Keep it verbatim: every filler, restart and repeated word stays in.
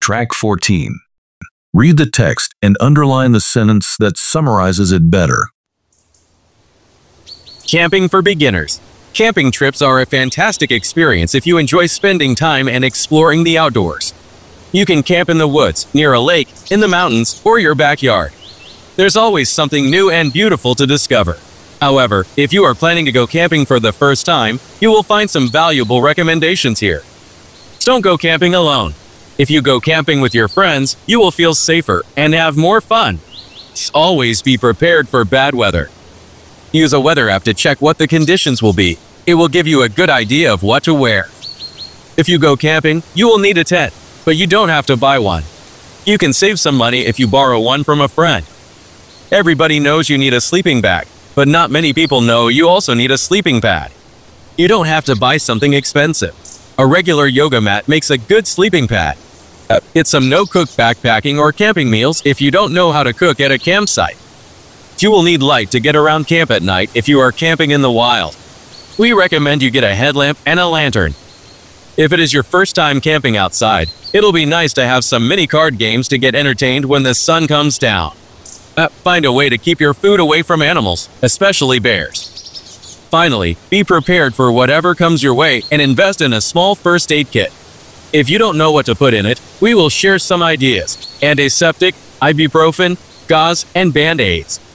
Track fourteen. Read the text and underline the sentence that summarizes it better. Camping for beginners. Camping trips are a fantastic experience if you enjoy spending time and exploring the outdoors. You can camp in the woods, near a lake, in the mountains, or your backyard. There's always something new and beautiful to discover. However, if you are planning to go camping for the first time, you will find some valuable recommendations here. Don't go camping alone. If you go camping with your friends, you will feel safer and have more fun. Always be prepared for bad weather. Use a weather app to check what the conditions will be. It will give you a good idea of what to wear. If you go camping, you will need a tent, but you don't have to buy one. You can save some money if you borrow one from a friend. Everybody knows you need a sleeping bag, but not many people know you also need a sleeping pad. You don't have to buy something expensive. A regular yoga mat makes a good sleeping pad. Get some no-cook backpacking or camping meals if you don't know how to cook at a campsite. You will need light to get around camp at night if you are camping in the wild. We recommend you get a headlamp and a lantern. If it is your first time camping outside, it'll be nice to have some mini card games to get entertained when the sun comes down. Uh, find a way to keep your food away from animals, especially bears. Finally, be prepared for whatever comes your way and invest in a small first aid kit. If you don't know what to put in it, we will share some ideas: antiseptic, ibuprofen, gauze, and band-aids.